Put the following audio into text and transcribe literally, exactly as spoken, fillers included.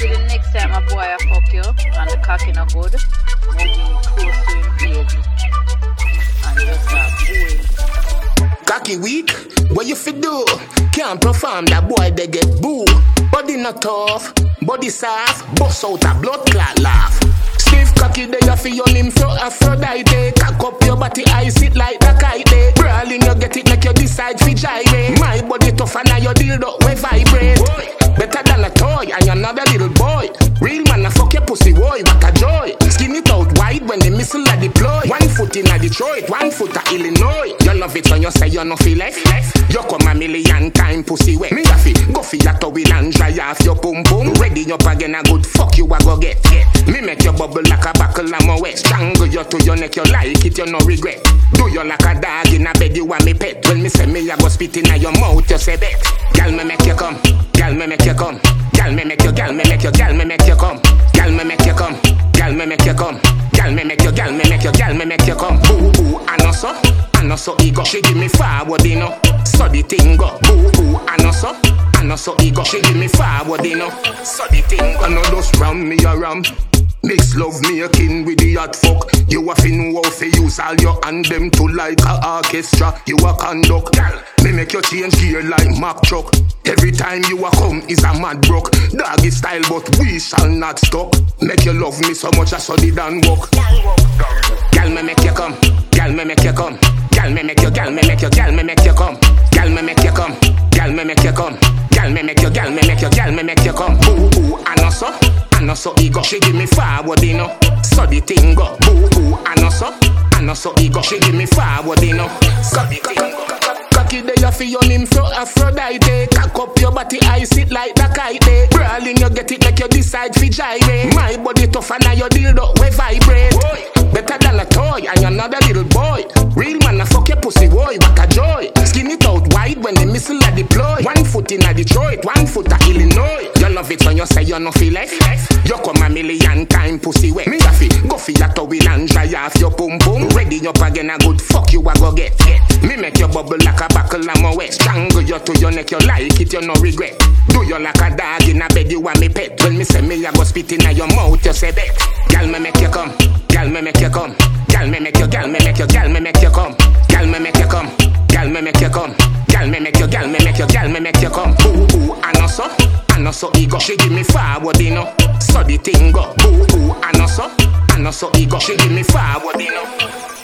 See the next time a boy I fuck you and the cocky no good, moving close to him baby. And just start doing. Cocky weak, what you fi do? Can't perform, that boy they get boo. Body not tough, body soft, bust out a blood clot laugh. Stiff cocky they you fi on him for Aphrodite. Cock up your body, ice it like the kite. Brawling you get it like you decide fi gyrate. My body tough and now your dildo we vibrate. Better than a toy, and you're not a little boy. Real man, I fuck your pussy, boy, what a joy. Skin it out wide when the missile are deployed. One foot in a Detroit, one foot a Illinois. You love it when you say you no feel left. You come a million time pussy wet. Me a fi go fi your towel and dry off your pum pum. Ready up again a good fuck you a go get. Me make your bubble like a buckle and my wet. Strangle you to your neck, you like it, you no regret. Do you like a dog in a bed, you want me pet. When me say me a go spit in your mouth, you say bet. Girl me make you come, girl me make you come. Girl me make you, girl me make you, girl me make you come. Girl me make you come, girl me make you come. Girl me make you, girl me make you, girl me make you come. Boo boo, I know so, I know so ego. She give me forward, you know. So the thing go. Boo boo, I know so, I know so ego. She give me forward, you know. So the thing go. I know just ram me a ram. Mix love making with the hot fuck. You a fi know how fi use all your hand them to like a orchestra. You a conduct, girl. Me make you change gear like Mack truck. Every time you a come is a mad broke. Doggy style but we shall not stop. Make you love me so much I saw the dan walk. Girl me make you come, girl me make you come. Girl me make you, girl me make you, girl me make you come. Girl me make you come, girl me make you come. Girl me make you, girl me make you, girl me make you come. Ooh ooh, I know so. I know so ego. She give me forward, you know. So the thing go. Boo boo. I know so. I know so ego. She give me forward, you know. So the thing go. Cocky they you fi on him for Aphrodite. Cock up your body, ice it like the kite. Brawling you get it like you decide fi gyrate. My body tough and now your dildo we vibrate. Better than a toy and you're not a little boy. Real man, I fuck your pussy, boy, what a joy. Skin it out wide when the missile are deployed. One foot in a Detroit, one foot a Illinois. You love it when you say you no feel left. You come a million time pussy wet. Me a fi go fi your towel and dry off your pum pum. Ready up again a good fuck you a go get. Me make your bubble like a buckle and my wet. Strangle you to your neck, you like it, you no regret. Do you like a dog in a bed, you want me pet. When me say me a go spit in your mouth, you say bet. Girl me make you come, girl me make you come. Girl me make you, girl me make you, girl me make you come. Girl me make you come, girl me make you come. Girl me make you, girl me make you, girl me make you come. Ooh ooh, I know so, I know so ego. She give me forward, you know. So the thing go. Ooh ooh, I know so, I know so ego. She give me forward, you know.